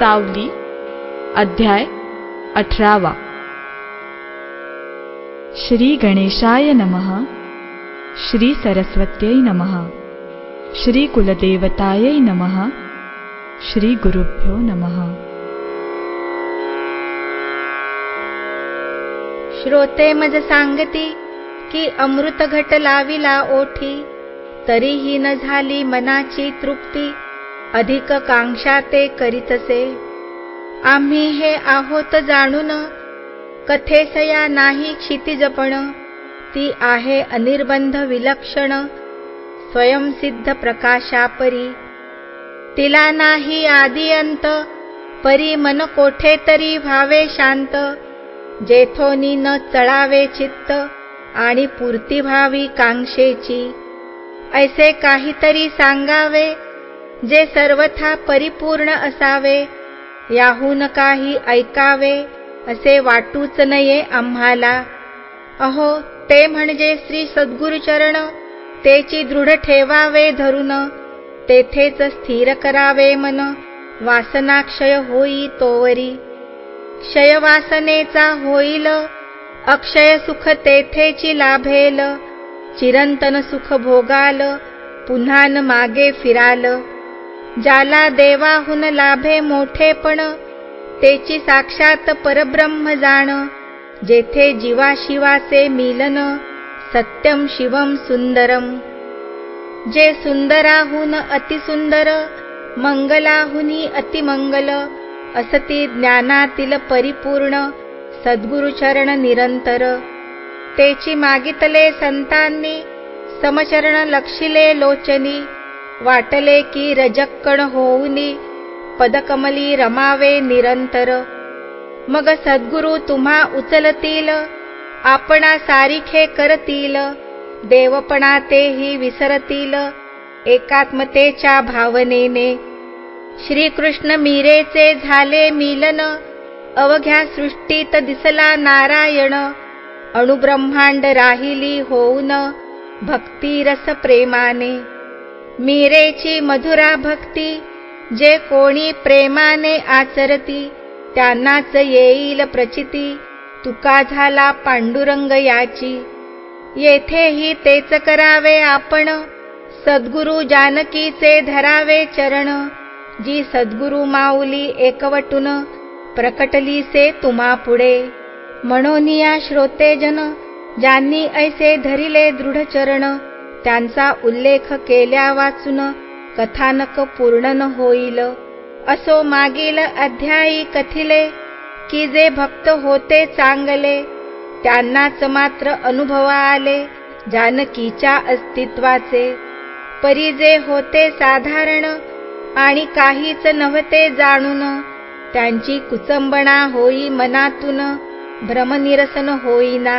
सावली अध्याय 18 श्री गणेशाय नमः। श्री सरस्वत्यै नमः। श्री कुलदेवतायै नमः। श्री गुरुभ्यो नमः। श्रोते मज सांगती की अमृत घट लाविला ओठी, तरीही न झाली मनाची तृप्ती, अधिक कांक्षा ते करीतसे। आम्ही हे आहोत जाणून, कथेसया नाही क्षितिजपण, ती आहे अनिर्बंध विलक्षण, स्वयंसिद्ध प्रकाशापरी। तिला नाही आदि अंत, परी मन कोठे तरी व्हावे शांत, जेथोनी न चळावे चित्त, आणि पूर्ती व्हावी कांक्षेची। ऐसे काहीतरी सांगावे, जे सर्वथा परिपूर्ण असावे, याहून काही ऐकावे असे वाटूच नये आम्हाला। अहो ते म्हणजे श्री सद्गुरुचरण, तेची दृढ ठेवावे धरून, तेथेच स्थिर करावे मन, वासनाक्षय होई तोवरी। क्षय वासनेचा होईल, अक्षय सुख तेथेची लाभेल, चिरंतन सुख भोगाल, पुन्हा न मागे फिराल। ज्याला देवाहून लाभे मोठेपण, तेची साक्षात परब्रह्म जाण, जेथे जीवाशिवाचे मिलन, सत्यम शिवम सुंदरम। जे सुंदराहून अतिसुंदर, मंगलाहुनी अतिमंगल, असती ज्ञानातील परिपूर्ण, सद्गुरुचरण निरंतर। तेची मागितले संतांनी, समचरण लक्षिले लोचनी, वाटले की रजक्कण होऊनी, पदकमली रमावे निरंतर। मग सद्गुरु तुम्हा उचलतील, आपणा सारिखे करतील, देवपणा तेही विसरतील, एकात्मतेच्या भावनेने। श्रीकृष्ण मीरेचे झाले मिलन, अवघ्या सृष्टीत दिसला नारायण, अणुब्रह्मांड राहिली होऊन, भक्तिरस प्रेमाने। मीरेची मधुरा भक्ती, जे कोणी प्रेमाने आचरती, त्यांनाच येईल प्रचिती, तुका झाला पांडुरंग याची। येथेही तेच करावे आपण, सद्गुरु जानकीचे धरावे चरण, जी सद्गुरु माऊली एकवटून, प्रकटली से तुम्हा पुढे। म्हणून या श्रोतेजन, ज्यांनी ऐसे धरिले दृढचरण, त्यांचा उल्लेख केल्या वाचून, कथानक पूर्ण न होईल। असो मागील अध्यायी कथिले, की जे भक्त होते चांगले, त्यांनाच मात्र अनुभवा आले जानकीच्या अस्तित्वाचे। परी जे होते साधारण, आणि काहीच नव्हते जाणून, त्यांची कुचंबणा होई मनातून, भ्रमनिरसन होईना।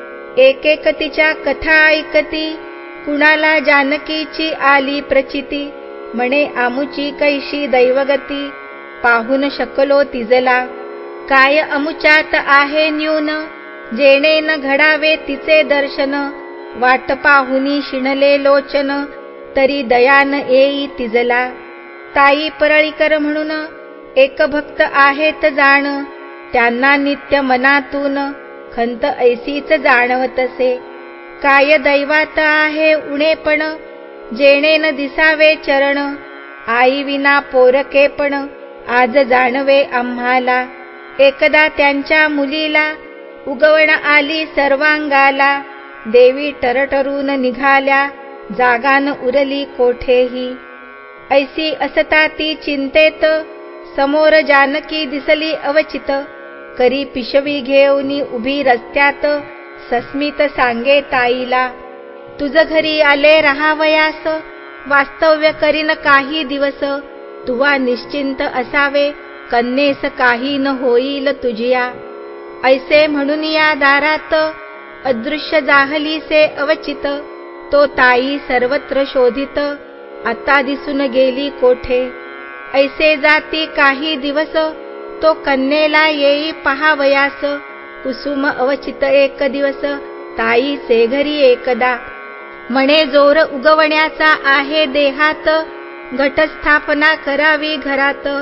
एक तिच्या कथा ऐकती, कुणाला जानकीची आली प्रचिती, म्हणे आमुची कैशी दैवगती, पाहून शकलो तिजला। काय अमुच्यात आहे न्यून, जेणे न घडावे तिचे दर्शन, वाट पाहुनी शिणले लोचन, तरी दयान येई तिजला। ताई परळीकर म्हणून एक भक्त आहेत जाण, त्यांना नित्य मनातून, खंत ऐसीच जाणवतसे। काय दैवात आहे उणेपण, जेणे न दिसावे चरण, आई विना पोरकेपण, आज जाणवे आम्हाला। एकदा त्यांच्या मुलीला, उगवण आली सर्वांगाला, देवी टरटरून निघाल्या, जागा न उरली कोठेही। ऐसी असता ती चिंतेत, समोर जानकी दिसली अवचित, करी पिशवी घेऊनी उभी रस्त्यात, सस्मित सांगे ताईला, तुझ घरी आले राहावयास, वास्तव्य करीन काही दिवस, तुवा निश्चिंत असावे, कन्येस काही न होईल तुझिया। ऐसे म्हणून या दारात, अदृश्य जाहलीसे अवचित, तो ताई सर्वत्र शोधित, आता दिसून गेली कोठे। ऐसे जाती काही दिवस, तो कन्येला येई पहावयास, कुसुम अवचित एक दिवस, ताईचे घरी एकदा। म्हणे जोर उगवण्याचा आहे देहात, घटस्थापना करावी घरात,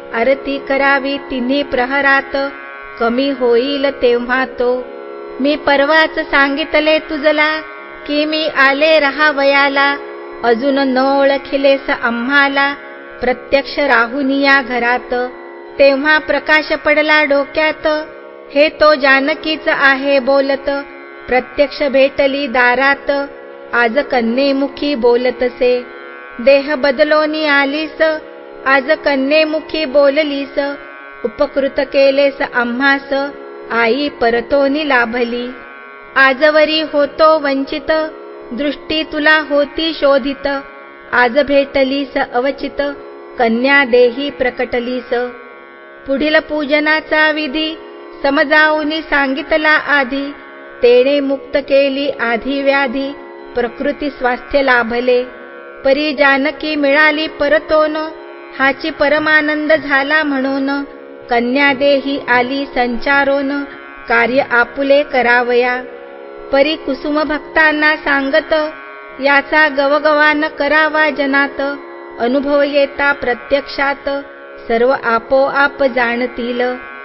आरती करावी तिन्ही प्रहरात, कमी होईल तेव्हा तो. मी परवाच सांगितले तुझला, की मी आले राहावयाला, अजून न ओळखिलेस आम्हाला, प्रत्यक्ष राहुन या घरात. तेव्हा प्रकाश पडला डोक्यात, हे तो जानकीच आहे बोलत. प्रत्यक्ष भेटली दारात, आज कन्येमुखी बोलतसे. देह बदलोनी आलीस, आज कन्येमुखी बोललीस. उपकृत केलेस आम्हास, आई परतोनी लाभली. आजवरी होतो वंचित, दृष्टी तुला होती शोधित. आज भेटलीस अवचित, कन्या देही प्रकटलीस. पुढील पूजनाचा विधी समजावूनी सांगितला आधी. तेणे मुक्त केली आधी व्याधी, प्रकृती स्वास्थ्य लाभले. परी जानकी मिळाली परतोन, हाची परमानंद झाला म्हणून. कन्या देही आली संचारोन, कार्य आपुले करावया. परी कुसुम भक्तांना सांगत, याचा गवगवान करावा जनात. अनुभव येता प्रत्यक्षात, सर्व आपोआप जाणतील.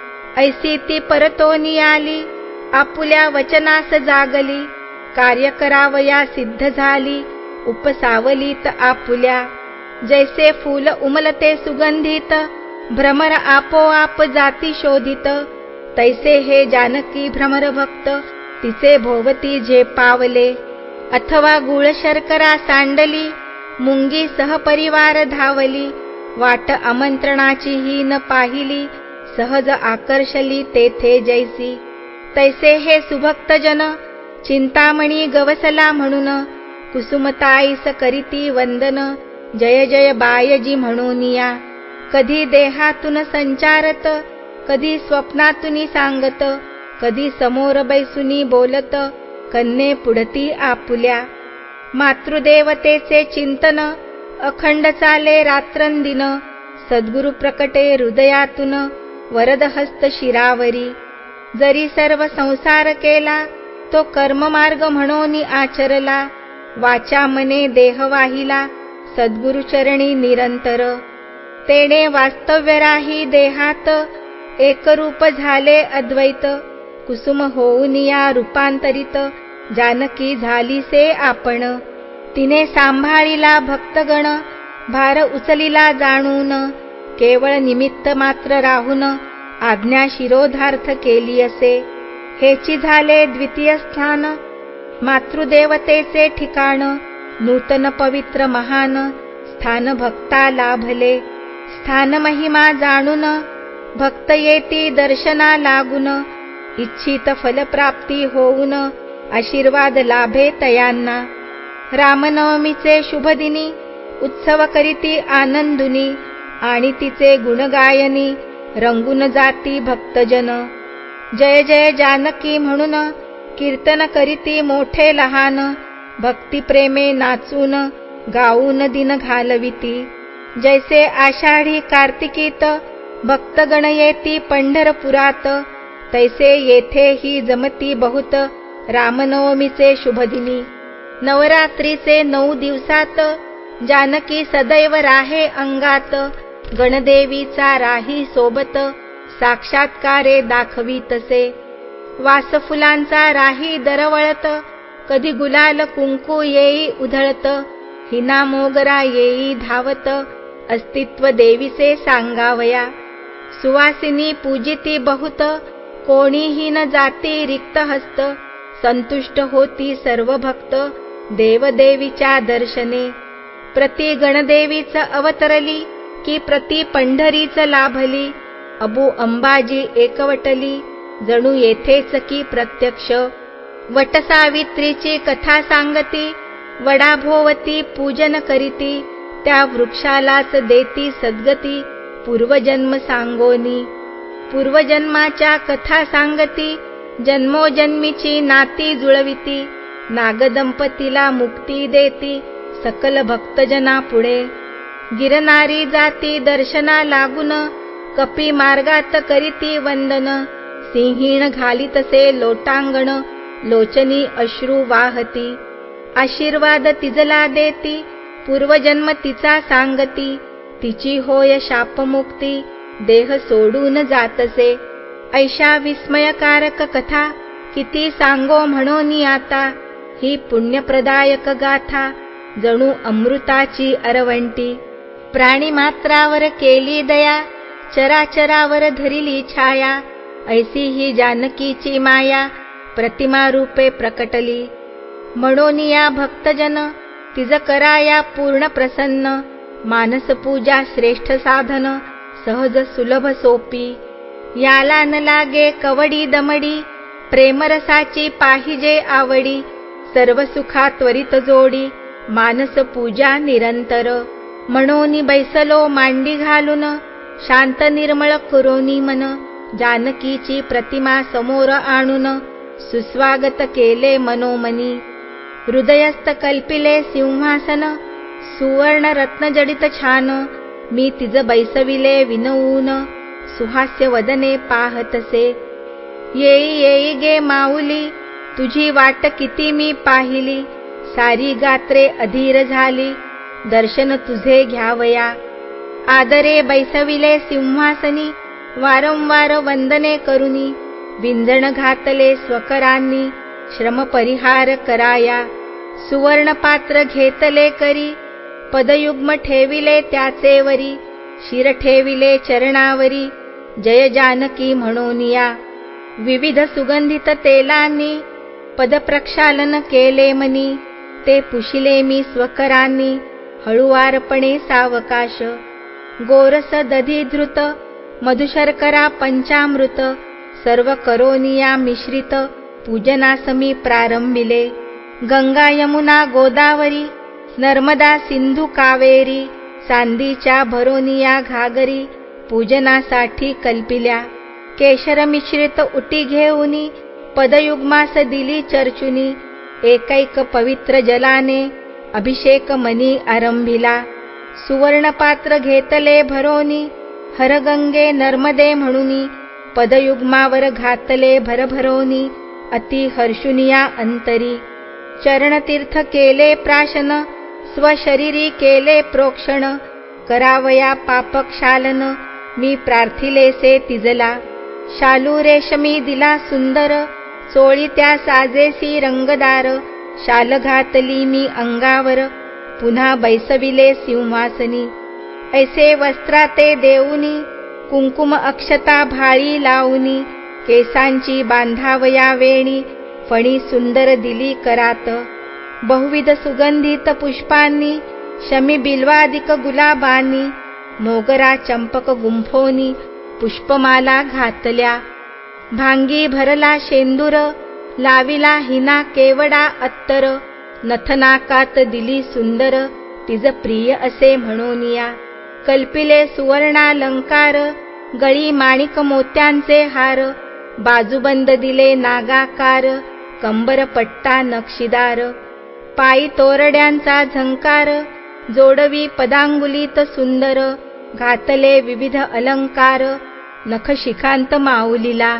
ऐसी ती परतोनी आली, आपुल्या वचनास जागली. कार्य करावया सिद्ध झाली, उपसावलीत आपुल्या. जैसे फूल उमलते सुगंधित, भ्रमर आपोआप जाती शोधित. तैसे हे जानकी भ्रमर भक्त, तिचे भोवती जे पावले. अथवा गुळ शर्करा सांडली, मुंगी सहपरिवार धावली. वाट आमंत्रणाची ही न पाहिली, सहज आकर्षली तेथे जैसी. तैसे हे सुभक्त जन, चिंतामणी गवसला म्हणून. कुसुमताईस करीती वंदन, जय जय बायजी म्हणूनिया. कधी देहातून संचारत, कधी स्वप्नातून सांगत. कधी समोर बैसुनी बोलत, कन्ये पुढती आपुल्या. मातृदेवतेचे चिंतन, अखंड चाले रात्रंदिन. सद्गुरु प्रकटे हृदयातून, वरद हस्त शिरावरी. जरी सर्व संसार केला, तो कर्ममार्ग म्हणून आचरला. वाचा मने देह वाहिला, सद्गुरु चरणी निरंतर. तेणे वास्तव्य राही देहात, एकरूप झाले अद्वैत. कुसुम होऊन या रूपांतरित, जानकी झालीसे आपण. तिने सांभाळिला भक्तगण, भार उचलिला जाणून. केवळ निमित्त मात्र राहून, आज्ञा शिरोधार्थ केली असे. हेची झाले द्वितीय स्थान, मातृदेवतेचे ठिकाण. नूतन पवित्र महान, स्थान भक्ता लाभले. स्थान महिमा जाणून, भक्त येती दर्शना लागून. इच्छित फलप्राप्ती होऊन, आशीर्वाद लाभे तयांना. रामनवमीचे शुभदिनी, उत्सव करीती आनंदुनी. आणि तिचे गुणगायनी, रंगून जाती भक्तजन. जय जय जानकी म्हणून, कीर्तन करीती मोठे लहान. भक्ती प्रेमे नाचून, गाऊन दिन घालविती. जैसे आषाढी कार्तिकीत, भक्तगण येती पंढरपुरात. तैसे येथे ही जमती बहुत, रामनवमीचे शुभदिनी. नवरात्रीचे 9 दिवसात, जानकी सदैव राहे अंगात. गणदेवीचा राही सोबत, साक्षात्कारे दाखवीतसे. वासफुलांचा राही दरवळत, कधी गुलाल कुंकू येई उधळत. हिना मोगरा येई धावत, अस्तित्व देवीचे सांगावया. सुवासिनी पूजिती बहुत, कोणीही न जाती रिक्त हस्त. संतुष्ट होती सर्व भक्त, देवदेवीच्या दर्शने. प्रति गणदेवीच अवतरली, की प्रति पंढरीच लाभली. अबू अंबाजी एकवटली, जणू येथेच की प्रत्यक्ष. वटसावित्रीची कथा सांगती, वडाभोवती पूजन करीती. त्या वृक्षालाच देती सद्गती, पूर्वजन्म सांगोनी. पूर्वजन्माच्या कथा सांगती, जन्मोजन्मीची नाती जुळविती. नागदंपतीला मुक्ती देती, सकल भक्तजना पुढे. गिरनारी जाती दर्शना लागून, कपी मार्गात करीती वंदन. सिंहीण घालीतसे लोटांगण, लोचनी अश्रू वाहती. आशीर्वाद तिजला देती, पूर्वजन्म तिचा सांगती. तिची होय शापमुक्ती, देह सोडून जातसे. ऐशा विस्मयकारक कथा किती सांगो म्हणोनी आता. ही पुण्यप्रदायक गाथा जणू अमृताची अरवंटी. प्राणीमात्रावर केली दया, चराचरावर धरिली छाया. ऐसी ही जानकीची माया प्रतिमा रूपे प्रकटली. म्हणोनिया भक्तजन तिज कराया पूर्ण प्रसन्न. मानस पूजा श्रेष्ठ साधन सहज सुलभ सोपी. याला न लागे कवडी दमडी, प्रेमरसाची पाहिजे आवडी. सर्व सुखा त्वरित जोडी, मानस पूजा निरंतर. म्हणोनी बैसलो मांडी घालून, शांत निर्मळ करोनी मन. जानकीची प्रतिमा समोर आणून, सुस्वागत केले मनोमनी. हृदयस्थ कल्पिले सिंहासन, सुवर्ण रत्नजडित छान. मी तिज बैसविले विनवून, सुहास्य वदने पाहतसे. येई येई गे माऊली, तुझी वाट किती मी पाहिली. सारी गात्रे अधीर झाली, दर्शन तुझे घ्यावया. आदरे बैसविले सिंहासनी, वारंवार वंदने करुनी. विंजण घातले स्वकरांनी, श्रम परिहार कराया. सुवर्ण पात्र घेतले करी, पदयुग्म ठेविले त्याचे वरी. शिर ठेविले चरणावरी, जय जानकी म्हणोनिया. विविध सुगंधित तेलांनी, पदप्रक्षालन केले मनी. ते पुशिले मी स्वकरांनी, हळुवारपणे सावकाश. गोरस दधी धृत, मधुशर्करा पंचामृत. सर्व करोनिया मिश्रित, पूजनासमी प्रारंभिले. गंगा यमुना गोदावरी, नर्मदा सिंधू कावेरी. चांदीच्या भरोनिया घागरी, पूजनासाठी कल्पिल्या. केशर मिश्रित उटी घेऊनी, पदयुग्मास दिली चर्चुनी. एकैक पवित्र जलाने, अभिषेक मनी आरंभिला. सुवर्ण पात्र घेतले भरोनी, हरगंगे नर्मदे म्हणुनी. पदयुग्मावर घातले भरभरोनी, अति हर्षुनिया अंतरी. चरणतीर्थ केले प्राशन, स्वशरीरी केले प्रोक्षण. करावया पापक्षालन, मी प्रार्थिलेसे तिजला. शालू रेशमी दिला सुंदर, चोळी त्या साजेसी रंगदार. शाल घातली मी अंगावर, पुन्हा बैसविले सिंहासनी. ऐसे वस्त्राते देऊनी, कुंकुम अक्षता भाळी लावूनी. केसांची बांधावया वेणी, फणी सुंदर दिली करात. बहुविध सुगंधित पुष्पांनी, शमी बिल्वादिक गुलाबांनी. मोगरा चंपक गुंफोनी, पुष्पमाला घातल्या. भांगी भरला शेंदूर, लाविला हिना केवडा अत्तर. नथनाकात दिली सुंदर, तिज प्रिय असे म्हणोनिया. कल्पिले सुवर्णालंकार, गळी माणिक मोत्यांचे हार. बाजूबंद दिले नागाकार, कंबर पट्टा नक्षीदार. पायी तोरड्यांचा झंकार, जोडवी पदांगुलीत सुंदर. घातले विविध अलंकार, नखशिखांत माऊलीला.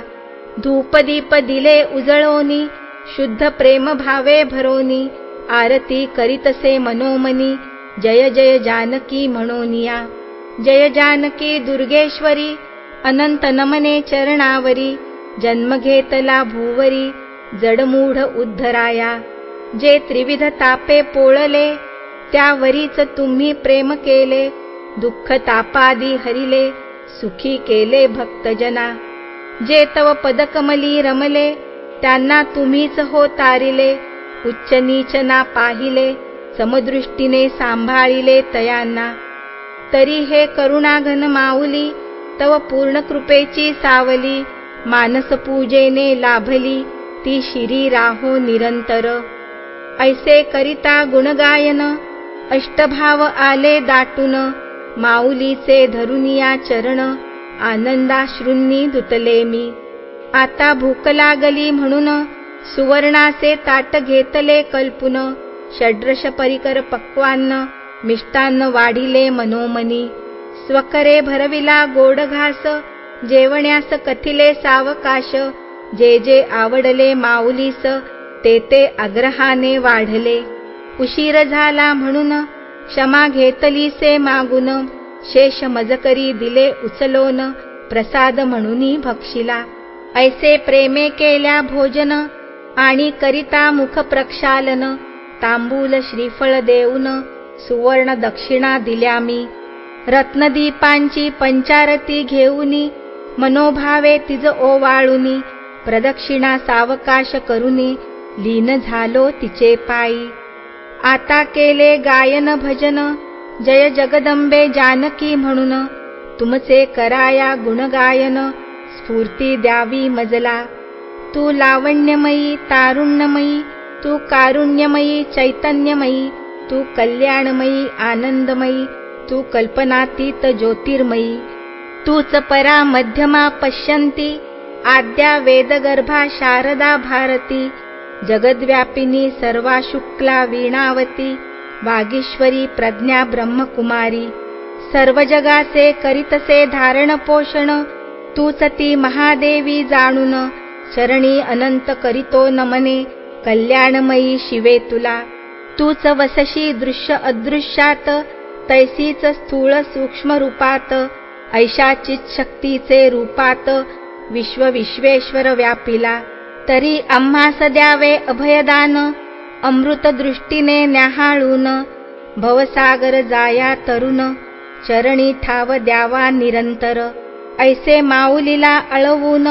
धूपदीप दिले उजळोनी, शुद्ध प्रेम भावे भरोनी. आरती करीतसे मनोमनी, जय जय जानकी म्हणोनिया. जय जानकी दुर्गेश्वरी, अनंत नमने चरणावरी. जन्म घेतला भूवरी, जडमूढ उद्धराया. जे त्रिविध तापे पोळले, त्यावरीच तुम्ही प्रेम केले. दुःख तापादी हरिले, सुखी केले भक्तजना. जे तव पदकमली रमले, त्यांना तुम्हीच हो तारिले. उच्च नीच ना पाहिले, समदृष्टीने सांभाळिले तयांना. तरी हे करुणाघन माऊली, तव पूर्ण कृपेची सावली. मानस पूजेने लाभली, ती शिरी राहो निरंतर. ऐसे करिता गुणगायन, अष्टभाव आले दाटून. माऊलीचे धरुनिया चरण, आनंदाश्रूंनी धुतले मी. आता भूक लागली म्हणून, सुवर्णाचे ताट घेतले कल्पून. षड्रश परिकर पक्वान्न, मिष्टान्न वाढिले मनोमनी. स्वकरे भरविला गोड घास, जेवण्यास कथिले सावकाश. जे जे आवडले माऊलीस, ते ते आग्रहाने वाढले. उशीर झाला म्हणून, क्षमा घेतलीसे मागून. शेष मजकरी दिले उचलोन, प्रसाद म्हणूनी भक्षिला. ऐसे प्रेमे केल्या भोजन, आणि करिता मुख प्रक्षालन. तांबूल श्रीफळ देऊन, सुवर्ण दक्षिणा दिल्या मी. रत्नदीपांची पंचारती घेऊनी, मनोभावे तिज ओवाळुनी. प्रदक्षिणा सावकाश करुनी, लीन झालो तिचे पायी. आता केले गायन भजन, जय जगदंबे जानकी म्हणून. तुमचे कराया गुणगायन, स्फूर्ती द्यावी मजला. तू लावण्यमयी तारुण्यमयी, तू कारुण्यमयी चैतन्यमयी, तू कल्याणमयी आनंदमयी, तू कल्पनातीत ज्योतिर्मयी. तूच परा मध्यमा पश्यन्ती, आद्या वेदगर्भा शारदा भारती. जगद्व्यापिनी सर्वा शुक्ला वीणावती, वागीश्वरी प्रज्ञा ब्रह्मकुमारी. सर्व जगाचे करीतसे धारण पोषण, तूच ती महादेवी जाणून. चरणी अनंत करीतो नमने, कल्याणमयी शिवे तुला. तूच वसशी दृश्य अदृश्यात, तैसीच स्थूळ सूक्ष्म रूपात. ऐशा चित्शक्तीचे रूपात, विश्व विश्वेश्वर व्यापिला. तरी आम्हास द्यावे अभयदान, अमृत दृष्टीने न्याहाळून. भवसागर जाया तरुण, चरणी ठाव द्यावा निरंतर. ऐसे माऊलीला अळवून,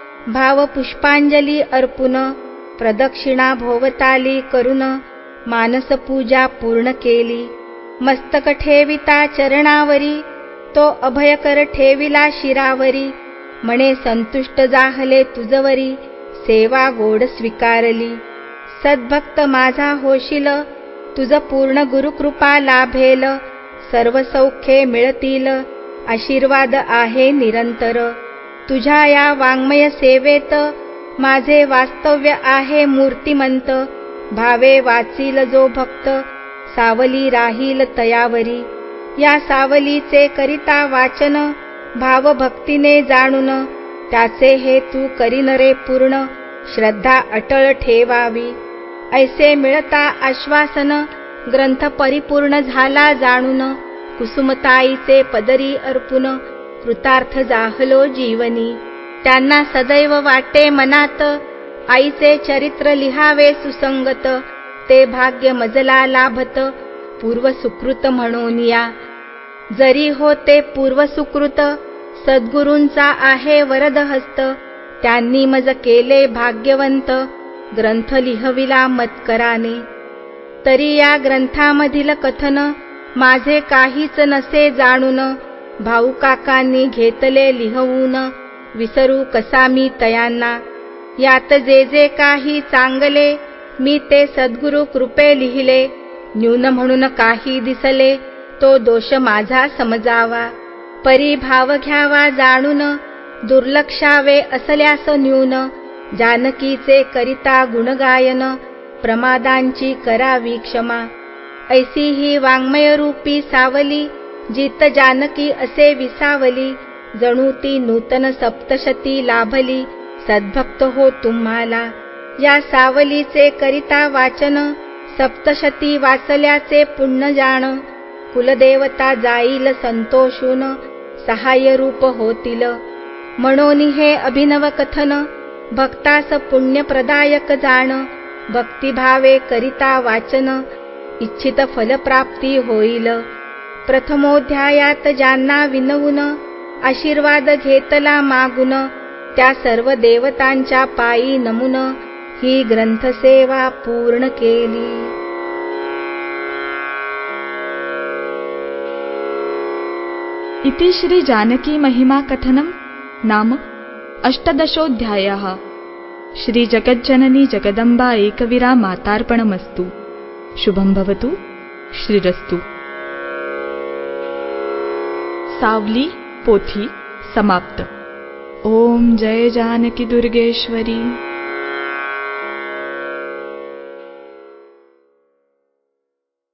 भाव पुष्पांजली अर्पून. प्रदक्षिणा भोवताली करून, मानस पूजा पूर्ण केली. मस्तक ठेविता चरणावरी, तो अभयकर ठेविला शिरावरी. म्हणे संतुष्ट जाहले तुझवरी, सेवा गोड स्वीकारली. सद्भक्त माझा होशील, तुझ पूर्ण गुरुकृपा लाभेल. सर्व सौख्ये मिळतील, आशीर्वाद आहे निरंतर. तुझ्या या वाङ्मय सेवेत, माझे वास्तव्य आहे मूर्तिमंत. भावे वाचील जो भक्त, सावली राहील तयावरी. या सावलीचे करिता वाचन, भाव भक्तीने जाणून. त्याचे हेतू करीन रे पूर्ण, श्रद्धा अटळ ठेवावी. ऐसे मिळता आश्वासन, ग्रंथ परिपूर्ण झाला जाणून. कुसुमताईचे पदरी अर्पून, कृतार्थ जाहलो जीवनी. त्यांना सदैव वाटे मनात, आईचे चरित्र लिहावे सुसंगत. ते भाग्य मजला लाभत, पूर्वसुकृत म्हणून या. जरी होते पूर्वसुकृत, सद्गुरूंचा आहे वरदहस्त. त्यांनी मज केले भाग्यवंत, ग्रंथ लिहविला मत्कराने. तरी या ग्रंथामधील कथन, माझे काहीच नसे जाणून. भाऊ काकांनी घेतले लिहवून, विसरू कसा मी तयांना. यात जे जे काही चांगले, मी ते सद्गुरु कृपे लिहिले. न्यून म्हणून काही दिसले, तो दोष माझा समजावा. परी भाव घ्यावा जाणून, दुर्लक्षावे असल्यास न्यून. जानकीचे करिता गुणगायन, प्रमादांची करावी क्षमा. ऐसी ही वाङ्मयरूपी सावली, जित जानकी असे विसावली. जणू ती नूतन सप्तशती लाभली, सद्भक्त हो तुम्हाला. या सावलीचे करिता वाचन, सप्तशती वाचल्याचे पुण्य जाण. कुलदेवता जाईल संतोषून, सहाय्यरूप होतील. म्हणून हे अभिनव कथन, भक्तास पुण्यप्रदायक जाण. भक्तिभावे करिता वाचन, इच्छित फलप्राप्ती होईल. प्रथमोध्यायात ज्यांना विनवून, आशीर्वाद घेतला मागून. त्या सर्व देवतांच्या पायी नमून, ही ग्रंथसेवा पूर्ण केली. इति श्री जानकी महिमा कथनम नाम अष्टदशोऽध्यायः. श्री जगज्जननी जगदंबा एकवीरा मातार्पणमस्तु. शुभं भवतु. श्रीरस्तु. सावली पोथी समाप्त. ओम जय जानकी दुर्गेश्वरी.